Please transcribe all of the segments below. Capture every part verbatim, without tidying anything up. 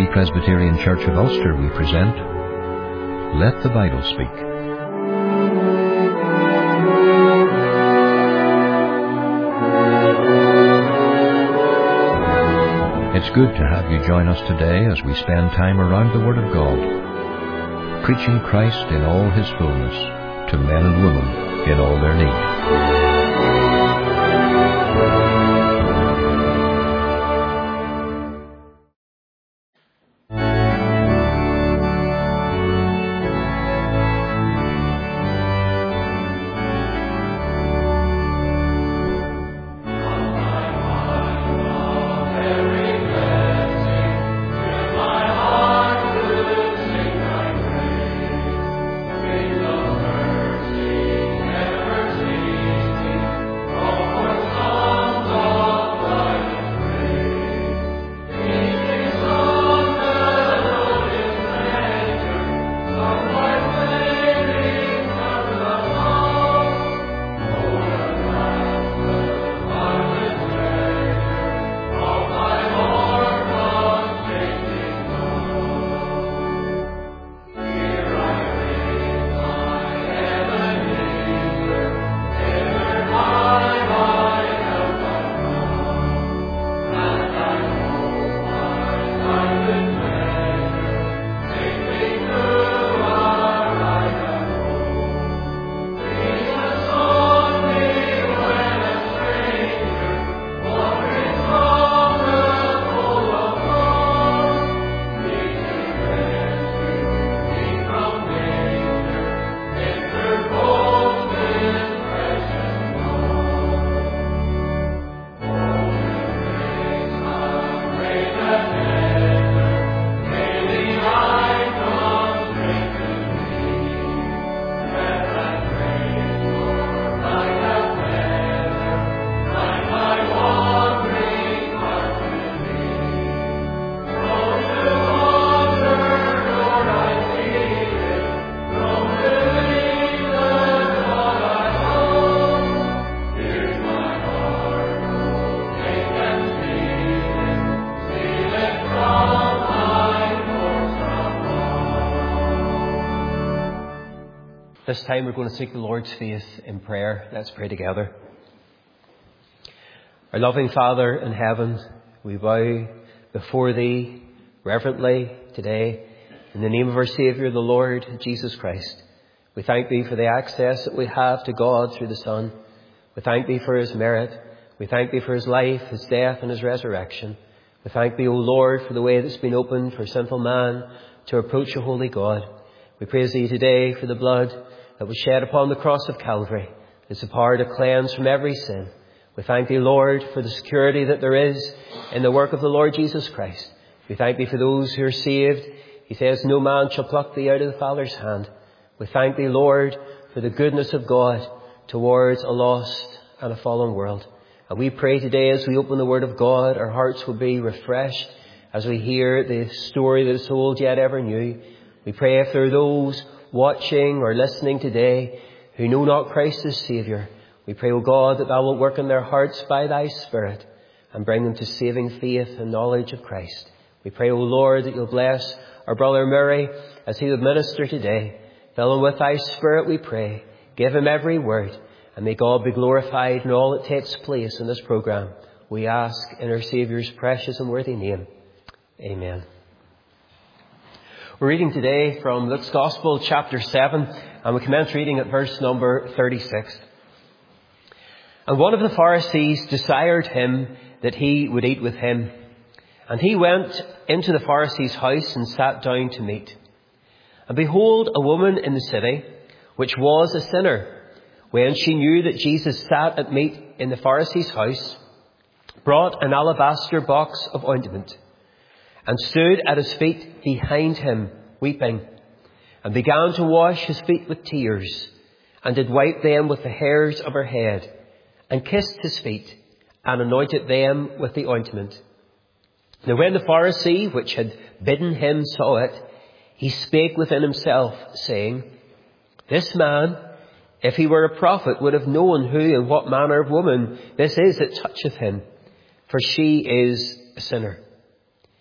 Free Presbyterian Church of Ulster, we present Let the Bible Speak. It's good to have you join us today as we spend time around the Word of God, preaching Christ in all His fullness to men and women in all their need. This time we're going to seek the Lord's face in prayer. Let's pray together. Our loving Father in heaven, we bow before Thee reverently today in the name of our Saviour, the Lord Jesus Christ. We thank Thee for the access that we have to God through the Son. We thank Thee for His merit. We thank Thee for His life, His death and His resurrection. We thank Thee, O Lord, for the way that's been opened for sinful man to approach a holy God. We praise Thee today for the blood that was shed upon the cross of Calvary. It's the power to cleanse from every sin. We thank Thee, Lord, for the security that there is in the work of the Lord Jesus Christ. We thank Thee for those who are saved. He says, no man shall pluck Thee out of the Father's hand. We thank Thee, Lord, for the goodness of God towards a lost and a fallen world. And we pray today as we open the Word of God, our hearts will be refreshed as we hear the story that is told yet ever new. We pray if there are those watching or listening today who know not Christ as Saviour, we pray, O God, that Thou wilt work in their hearts by Thy Spirit and bring them to saving faith and knowledge of Christ. We pray, O Lord, that You'll bless our brother Murray as he would minister today. Fill him with Thy Spirit, we pray. Give him every word, and may God be glorified in all that takes place in this programme. We ask in our Saviour's precious and worthy name. Amen. We're reading today from Luke's Gospel, chapter seven, and we commence reading at verse number thirty-six. And one of the Pharisees desired him that he would eat with him. And he went into the Pharisee's house and sat down to meat. And behold, a woman in the city, which was a sinner, when she knew that Jesus sat at meat in the Pharisee's house, brought an alabaster box of ointment, and stood at his feet behind him, weeping, and began to wash his feet with tears, and did wipe them with the hairs of her head, and kissed his feet, and anointed them with the ointment. Now when the Pharisee which had bidden him saw it, he spake within himself, saying, This man, if he were a prophet, would have known who and what manner of woman this is that toucheth him, for she is a sinner.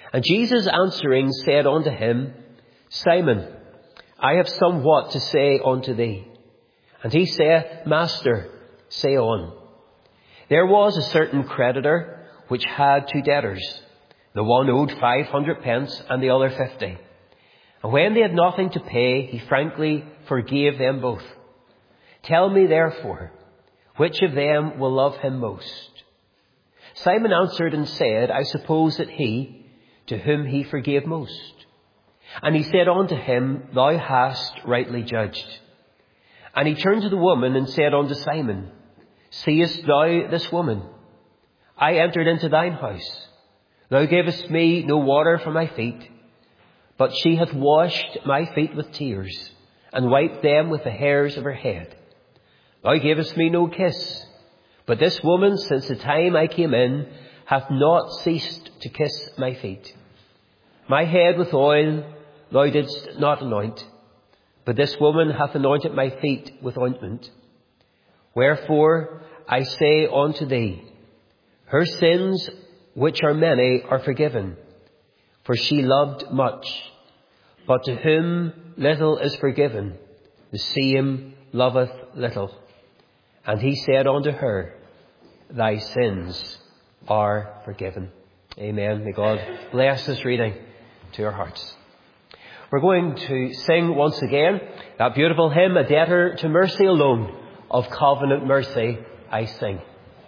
And Jesus answering said unto him, Simon, I have somewhat to say unto thee. And he saith, Master, say on. There was a certain creditor which had two debtors. The one owed five hundred pence, and the other fifty. And when they had nothing to pay, he frankly forgave them both. Tell me therefore, which of them will love him most? Simon answered and said, I suppose that he, to whom he forgave most. And he said unto him, Thou hast rightly judged. And he turned to the woman and said unto Simon, Seest thou this woman? I entered into thine house. Thou gavest me no water for my feet, but she hath washed my feet with tears, and wiped them with the hairs of her head. Thou gavest me no kiss, but this woman, since the time I came in, hath not ceased to kiss my feet. My head with oil thou didst not anoint, but this woman hath anointed my feet with ointment. Wherefore I say unto thee, her sins, which are many, are forgiven, for she loved much. But to whom little is forgiven, the same loveth little. And he said unto her, Thy sins are forgiven. Amen. May God bless this reading to your hearts. We're going to sing once again that beautiful hymn, A Debtor to Mercy Alone, of Covenant Mercy I Sing.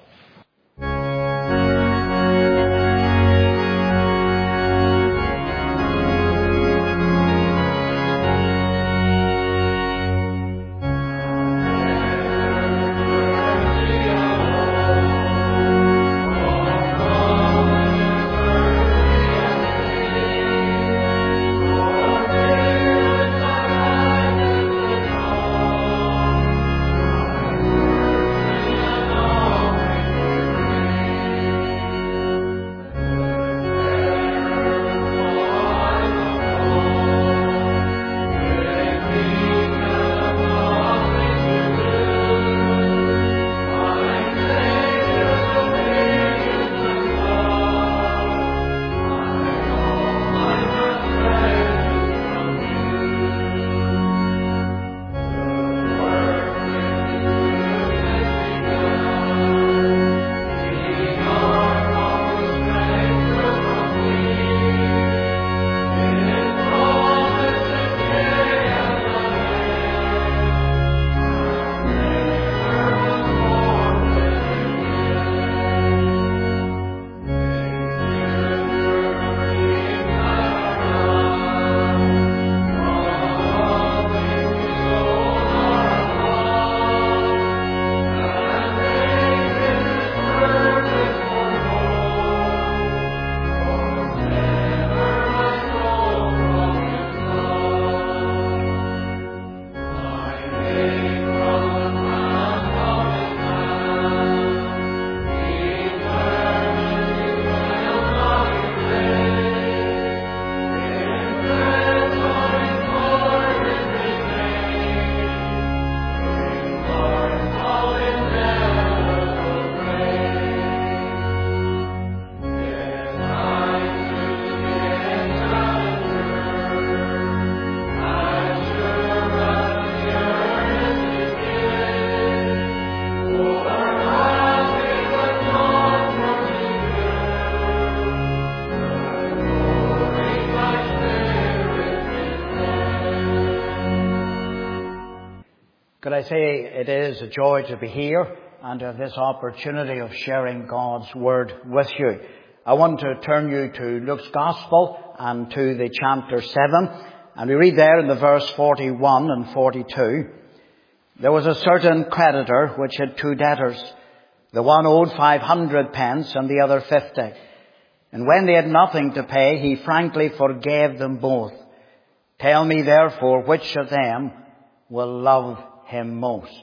Could I say it is a joy to be here and to have this opportunity of sharing God's Word with you. I want to turn you to Luke's Gospel and to the chapter seven. And we read there in the verse forty-one and forty-two. There was a certain creditor which had two debtors. The one owed five hundred pence and the other fifty. And when they had nothing to pay, he frankly forgave them both. Tell me therefore which of them will love him most.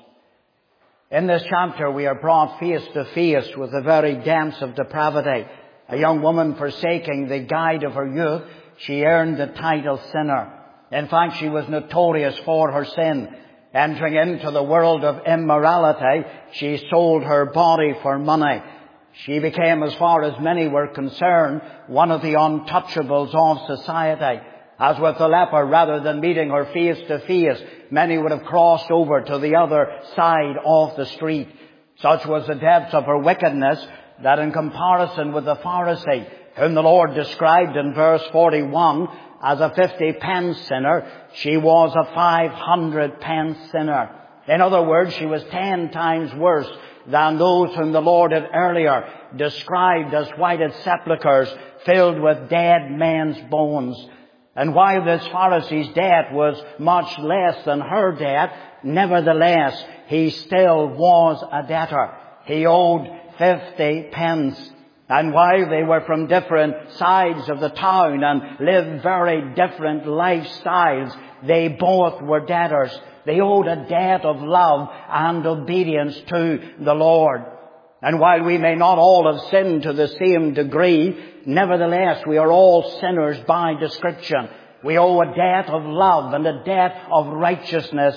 In this chapter we are brought face to face with the very depths of depravity. A young woman forsaking the guide of her youth, she earned the title sinner. In fact, she was notorious for her sin. Entering into the world of immorality, she sold her body for money. She became, as far as many were concerned, one of the untouchables of society. As with the leper, rather than meeting her face to face, many would have crossed over to the other side of the street. Such was the depth of her wickedness that in comparison with the Pharisee, whom the Lord described in verse forty-one as a fifty pence sinner, she was a five hundred pence sinner. In other words, she was ten times worse than those whom the Lord had earlier described as whited sepulchres filled with dead men's bones. And while this Pharisee's debt was much less than her debt, nevertheless, he still was a debtor. He owed fifty pence. And while they were from different sides of the town and lived very different lifestyles, they both were debtors. They owed a debt of love and obedience to the Lord. And while we may not all have sinned to the same degree, nevertheless we are all sinners by description. We owe a debt of love and a debt of righteousness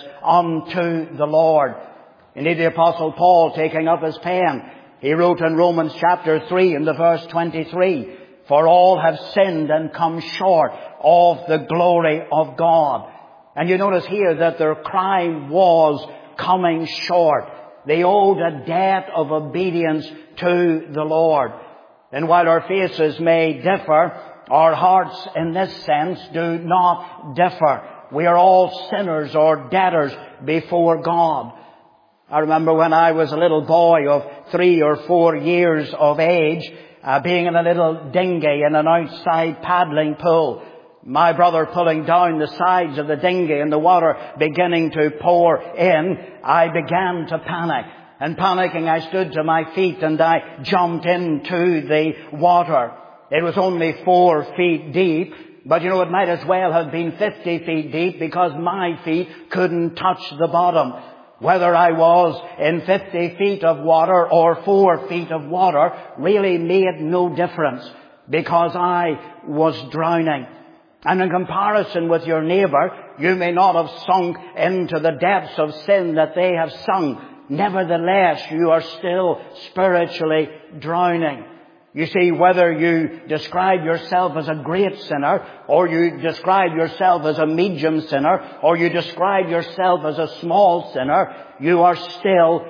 unto the Lord. Indeed, the Apostle Paul, taking up his pen, he wrote in Romans chapter three in the verse twenty-three, "For all have sinned and come short of the glory of God." And you notice here that their crime was coming short. They owed a debt of obedience to the Lord. And while our faces may differ, our hearts in this sense do not differ. We are all sinners or debtors before God. I remember when I was a little boy of three or four years of age, uh, being in a little dinghy in an outside paddling pool. My brother pulling down the sides of the dinghy and the water beginning to pour in, I began to panic. And panicking, I stood to my feet and I jumped into the water. It was only four feet deep, but you know, it might as well have been fifty feet deep because my feet couldn't touch the bottom. Whether I was in fifty feet of water or four feet of water really made no difference because I was drowning. And in comparison with your neighbour, you may not have sunk into the depths of sin that they have sunk. Nevertheless, you are still spiritually drowning. You see, whether you describe yourself as a great sinner, or you describe yourself as a medium sinner, or you describe yourself as a small sinner, you are still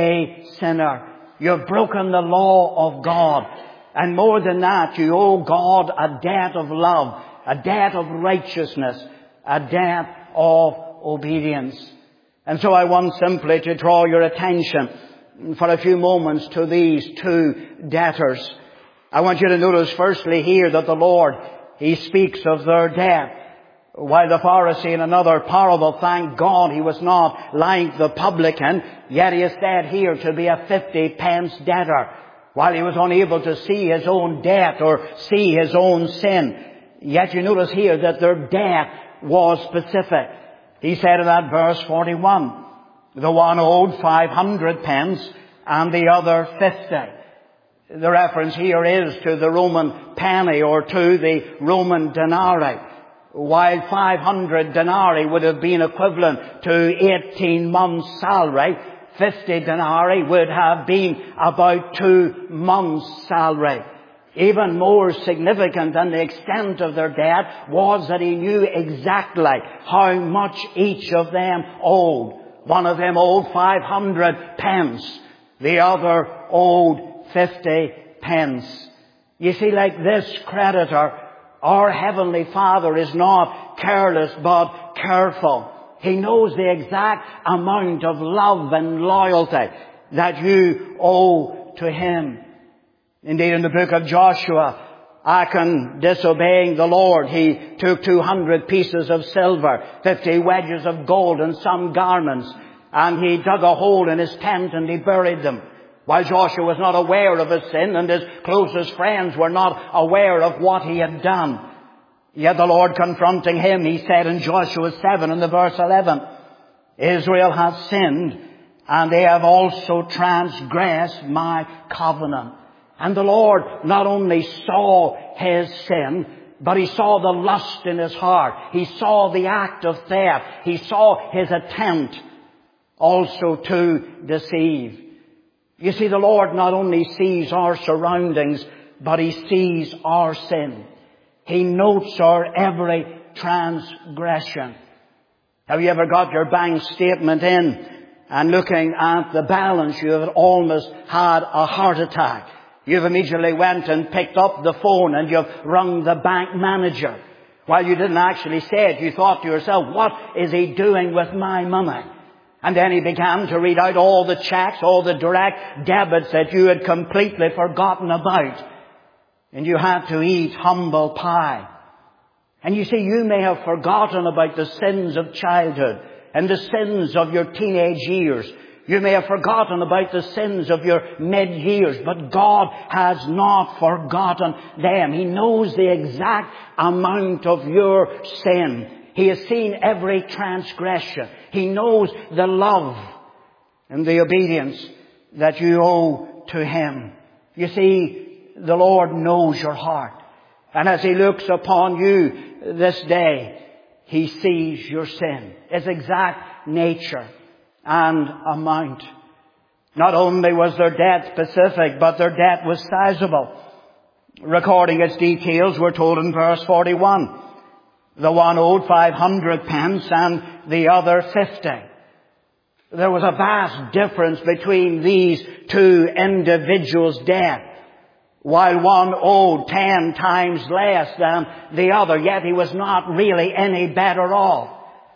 a sinner. You've broken the law of God. And more than that, you owe God a debt of love, a debt of righteousness, a debt of obedience. And so I want simply to draw your attention for a few moments to these two debtors. I want you to notice firstly here that the Lord, He speaks of their debt. While the Pharisee in another parable, thank God he was not like the publican, yet he is said here to be a fifty pence debtor. While he was unable to see his own debt or see his own sin, yet you notice here that their debt was specific. He said in that verse forty-one, the one owed five hundred pence and the other fifty. The reference here is to the Roman penny or to the Roman denarii. While five hundred denarii would have been equivalent to eighteen months' salary, fifty denarii would have been about two months' salary. Even more significant than the extent of their debt was that he knew exactly how much each of them owed. One of them owed five hundred pence. The other owed fifty pence. You see, like this creditor, our Heavenly Father is not careless but careful. He knows the exact amount of love and loyalty that you owe to Him. Indeed, in the book of Joshua, Achan disobeying the Lord, he took two hundred pieces of silver, fifty wedges of gold and some garments, and he dug a hole in his tent and he buried them. While Joshua was not aware of his sin and his closest friends were not aware of what he had done. Yet the Lord confronting him, he said in Joshua seven in the verse eleven, Israel has sinned and they have also transgressed my covenant. And the Lord not only saw his sin, but he saw the lust in his heart. He saw the act of theft. He saw his attempt also to deceive. You see, the Lord not only sees our surroundings, but He sees our sin. He notes our every transgression. Have you ever got your bank statement in and looking at the balance, you have almost had a heart attack? You've immediately went and picked up the phone and you've rung the bank manager. While you didn't actually say it, you thought to yourself, what is he doing with my money? And then he began to read out all the checks, all the direct debits that you had completely forgotten about. And you had to eat humble pie. And you see, you may have forgotten about the sins of childhood and the sins of your teenage years. You may have forgotten about the sins of your mid-years, but God has not forgotten them. He knows the exact amount of your sin. He has seen every transgression. He knows the love and the obedience that you owe to Him. You see, the Lord knows your heart. And as He looks upon you this day, He sees your sin, its exact nature and amount. Not only was their debt specific, but their debt was sizable. Recording its details, we're told in verse forty-one, the one owed five hundred pence and the other fifty. There was a vast difference between these two individuals' debt. While one owed ten times less than the other, yet he was not really any better off.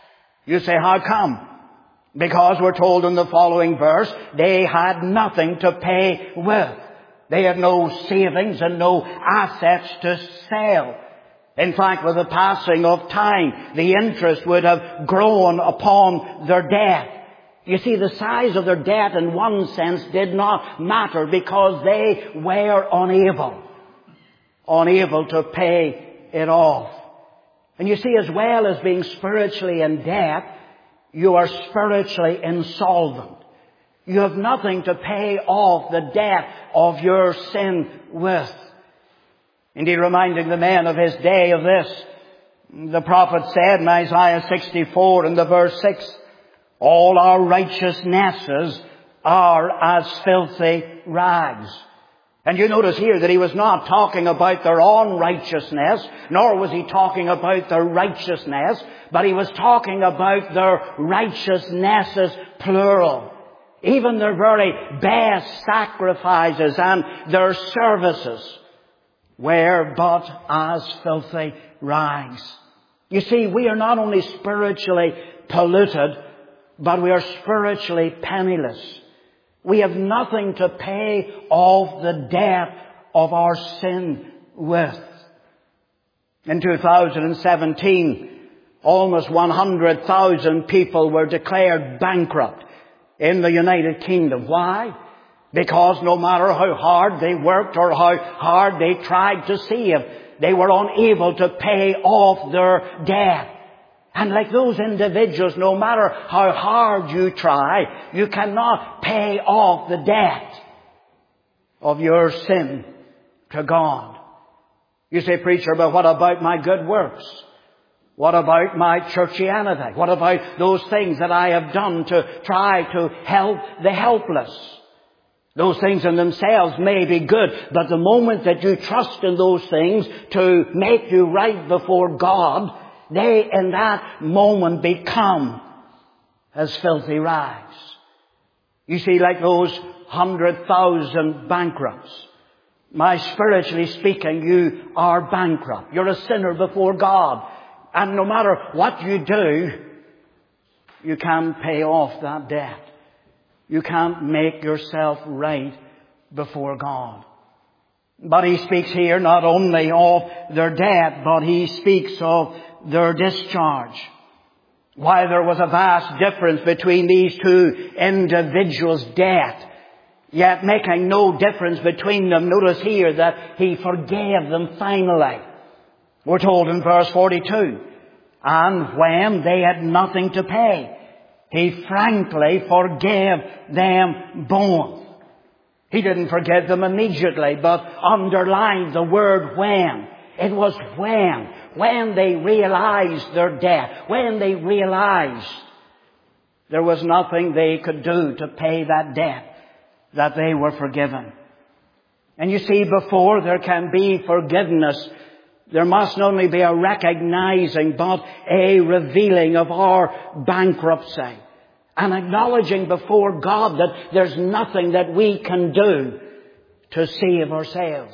You say, how come? Because we're told in the following verse, they had nothing to pay with. They had no savings and no assets to sell. In fact, with the passing of time, the interest would have grown upon their debt. You see, the size of their debt in one sense did not matter because they were unable, unable to pay it off. And you see, as well as being spiritually in debt, you are spiritually insolvent. You have nothing to pay off the debt of your sin with. Indeed, reminding the men of his day of this, the prophet said in Isaiah sixty-four in the verse six, all our righteousnesses are as filthy rags. And you notice here that he was not talking about their own righteousness, nor was he talking about their righteousness, but he was talking about their righteousnesses, plural. Even their very best sacrifices and their services were but as filthy rags. You see, we are not only spiritually polluted, but we are spiritually penniless. We have nothing to pay off the debt of our sin with. In two thousand seventeen, almost one hundred thousand people were declared bankrupt in the United Kingdom. Why? Because no matter how hard they worked or how hard they tried to save, they were unable to pay off their debt. And like those individuals, no matter how hard you try, you cannot pay off the debt of your sin to God. You say, preacher, but what about my good works? What about my churchianity? What about those things that I have done to try to help the helpless? Those things in themselves may be good, but the moment that you trust in those things to make you right before God, they in that moment become as filthy rags. You see, like those hundred thousand bankrupts. My spiritually speaking, you are bankrupt. You're a sinner before God. And no matter what you do, you can't pay off that debt. You can't make yourself right before God. But he speaks here not only of their debt, but he speaks of their discharge. While there was a vast difference between these two individuals' debt, yet making no difference between them, notice here that he forgave them finally. We're told in verse forty-two, and when they had nothing to pay, he frankly forgave them both. He didn't forgive them immediately, but underlined the word when. It was when. When they realized their debt. When they realized there was nothing they could do to pay that debt. that they were forgiven. And you see, before there can be forgiveness, there must not only be a recognizing but a revealing of our bankruptcy. And acknowledging before God that there's nothing that we can do to save ourselves.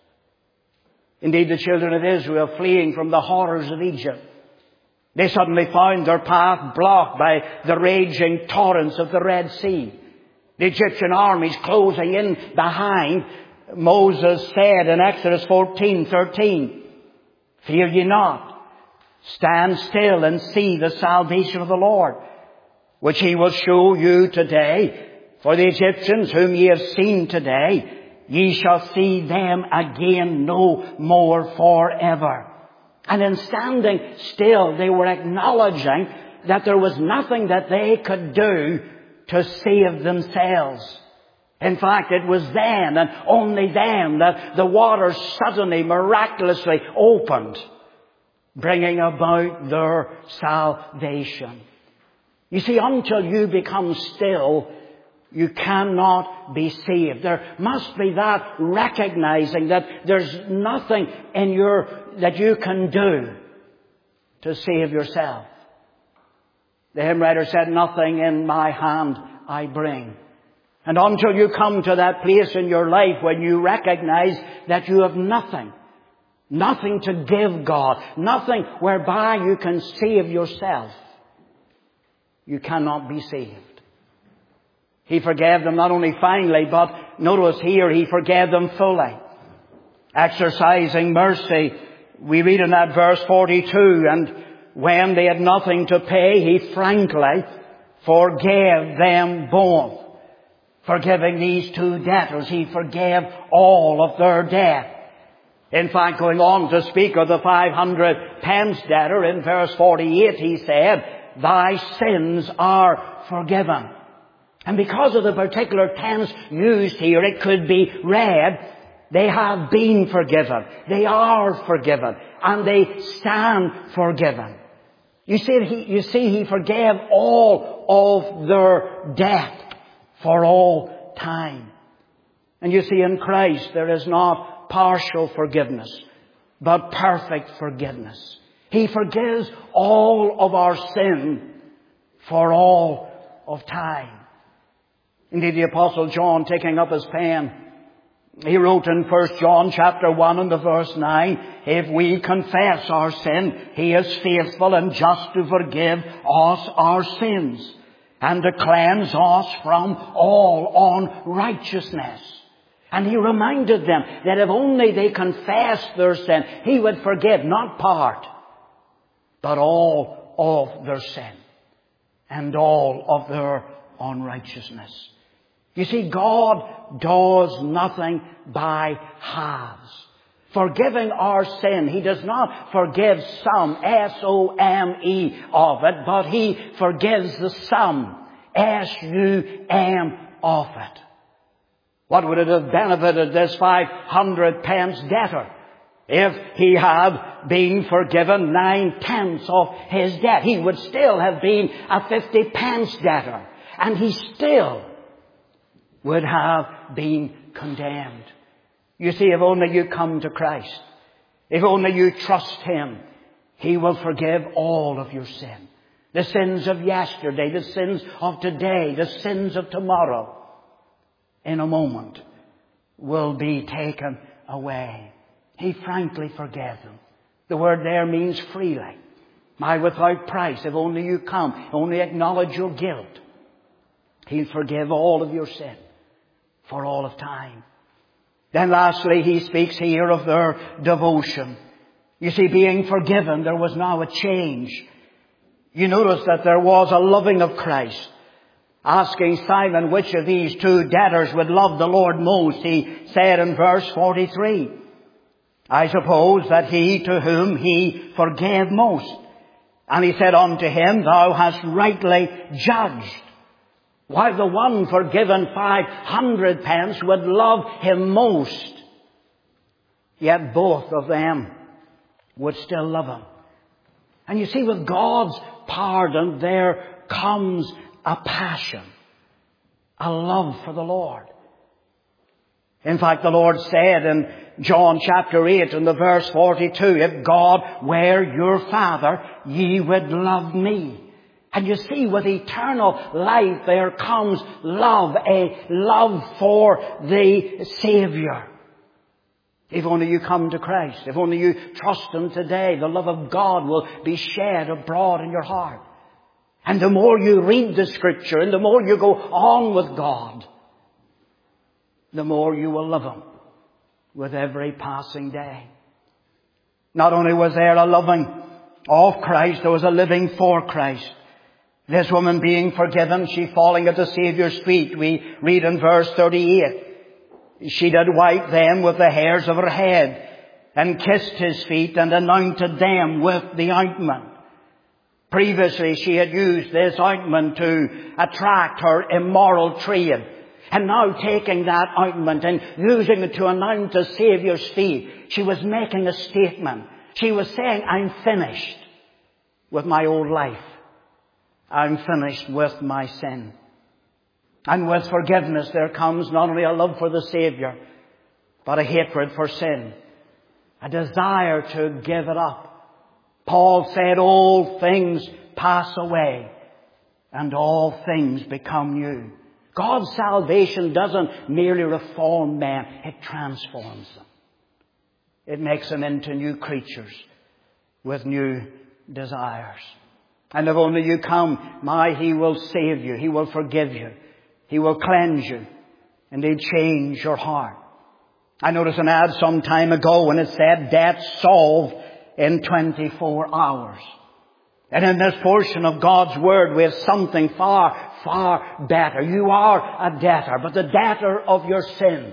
Indeed, the children of Israel, fleeing from the horrors of Egypt, they suddenly found their path blocked by the raging torrents of the Red Sea. The Egyptian armies closing in behind. Moses said in Exodus fourteen thirteen, "Fear ye not, stand still and see the salvation of the Lord, which he will show you today. For the Egyptians whom ye have seen today, ye shall see them again no more forever." And in standing still, they were acknowledging that there was nothing that they could do to save themselves. In fact, it was then and only then that the waters suddenly, miraculously opened, bringing about their salvation. You see, until you become still, you cannot be saved. There must be that recognizing that there's nothing in your, that you can do to save yourself. The hymn writer said, "Nothing in my hand I bring." And until you come to that place in your life when you recognize that you have nothing, nothing to give God, nothing whereby you can save yourself, you cannot be saved. He forgave them not only finally, but notice here, he forgave them fully. Exercising mercy, we read in that verse forty-two, "And when they had nothing to pay, he frankly forgave them both." Forgiving these two debtors, he forgave all of their debt. In fact, going on to speak of the five hundred pence debtor, in verse forty-eight he said, "Thy sins are forgiven." And because of the particular tense used here, it could be read, they have been forgiven, they are forgiven, and they stand forgiven. You see, he, you see, he forgave all of their debt for all time. And you see, in Christ there is not partial forgiveness, but perfect forgiveness. He forgives all of our sin for all of time. Indeed, the Apostle John, taking up his pen, he wrote in First John chapter one and the verse nine, "If we confess our sin, he is faithful and just to forgive us our sins and to cleanse us from all unrighteousness." And he reminded them that if only they confessed their sin, he would forgive not part, but all of their sin and all of their unrighteousness. You see, God does nothing by halves. Forgiving our sin, he does not forgive some, S O M E, of it, but he forgives the sum, S U M, of it. What would it have benefited this five hundred pence debtor if he had been forgiven nine-tenths of his debt? He would still have been a fifty pence debtor, and he still would have been condemned. You see, if only you come to Christ, if only you trust him, he will forgive all of your sin. The sins of yesterday, the sins of today, the sins of tomorrow, in a moment, will be taken away. He frankly forgave them. The word there means freely. My, without price, if only you come, only acknowledge your guilt, he'll forgive all of your sin for all of time. Then lastly, he speaks here of their devotion. You see, being forgiven, there was now a change. You notice that there was a loving of Christ. Asking Simon which of these two debtors would love the Lord most, he said in verse forty-three, "I suppose that he to whom he forgave most. And he said unto him, Thou hast rightly judged." While the one forgiven five hundred pence would love him most, yet both of them would still love him. And you see, with God's pardon, there comes a passion, a love for the Lord. In fact, the Lord said in John chapter eight and the verse forty-two, if God were your Father, ye would love me. And you see, with eternal life there comes love, a love for the Savior. If only you come to Christ, if only you trust Him today, the love of God will be shed abroad in your heart. And the more you read the Scripture and the more you go on with God, the more you will love Him with every passing day. Not only was there a loving of Christ, there was a living for Christ. This woman being forgiven, she falling at the Saviour's feet. We read in verse thirty-eight, she did wipe them with the hairs of her head, and kissed His feet, and anointed them with the ointment. Previously she had used this ointment to attract her immoral trade. And now taking that ointment and using it to anoint the Saviour's feet, she was making a statement. She was saying, I'm finished with my old life. I'm finished with my sin. And with forgiveness there comes not only a love for the Saviour, but a hatred for sin. A desire to give it up. Paul said, all things pass away and all things become new. God's salvation doesn't merely reform man, it transforms them. It makes them into new creatures with new desires. And if only you come, my, He will save you, He will forgive you, He will cleanse you, and He'll change your heart. I noticed an ad some time ago when it said, debt solved in twenty-four hours. And in this portion of God's Word we have something far, far better. You are a debtor, but the debtor of your sin,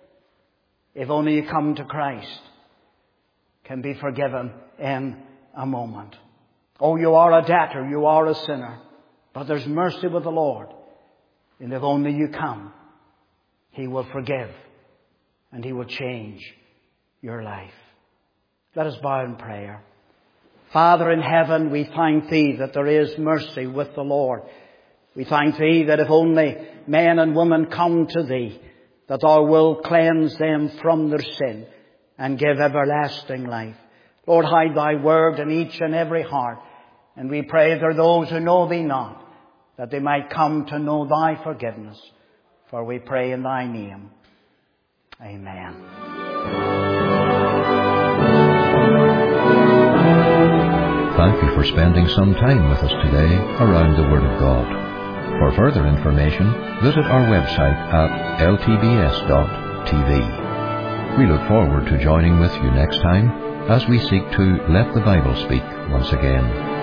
if only you come to Christ, can be forgiven in a moment. Oh, you are a debtor, you are a sinner, but there's mercy with the Lord. And if only you come, He will forgive and He will change your life. Let us bow in prayer. Father in heaven, we thank Thee that there is mercy with the Lord. We thank Thee that if only men and women come to Thee, that Thou wilt cleanse them from their sin and give everlasting life. Lord, hide Thy word in each and every heart. And we pray for those who know Thee not, that they might come to know Thy forgiveness. For we pray in Thy name. Amen. Thank you for spending some time with us today around the Word of God. For further information, visit our website at l t b s dot t v. We look forward to joining with you next time as we seek to let the Bible speak once again.